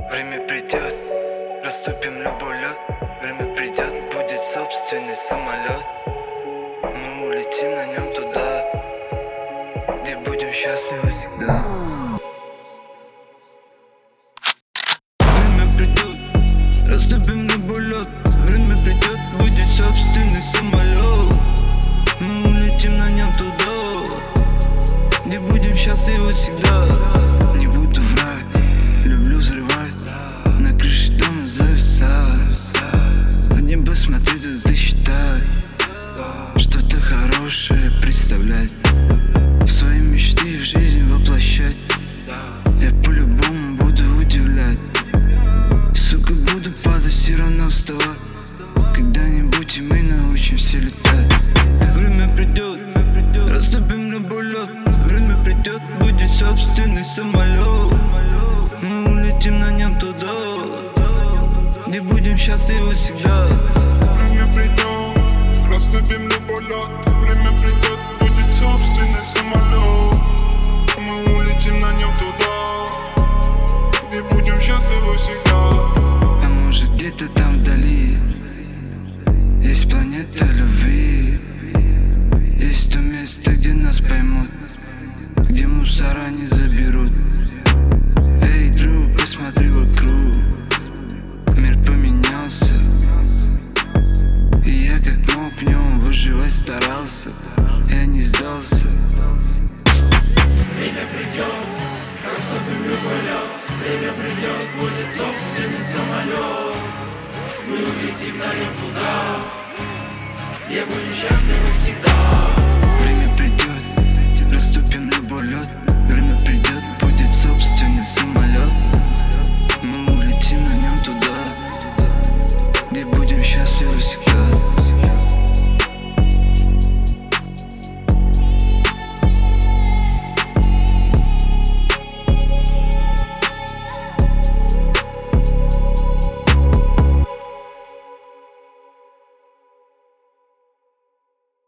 Время придет, расступим любой лед. Время придет, будет собственный самолет. Мы улетим на нем туда, где будем счастливы всегда. Время придет, расступим любой лед. Время придет, будет собственный самолет. Мы улетим на нем туда, где будем счастливы всегда. Не буду врать, люблю взрывать, на крыше дома зависать, в небо смотреть, звезды считать, что-то хорошее представлять, свои мечты в жизнь воплощать. Я по-любому буду удивлять, сука, буду падать, все равно вставать. Когда-нибудь и мы научимся летать. Время придет, расступим любой лед. Время придет, будет собственный самолет. Мы улетим на нем туда, где будем счастливы всегда. Время придет, расступим любой лед. Время придет, будет собственный самолет. Мы улетим на нем туда, где будем счастливы всегда. А может где-то там вдали есть планета любви, есть то место, где нас поймут, где мусора не заберут. Эй, друг, посмотри вокруг, мир поменялся, и я как мог в нем выживать старался. Я не сдался. Время придет, расступим любой лед. Время придет, будет собственный самолет. Мы улетим на нем туда, где будем счастливы всегда. Время придет, расступим любой лед. Время придет, будет собственный самолет. Мы улетим на нем туда, где будем счастливы всегда.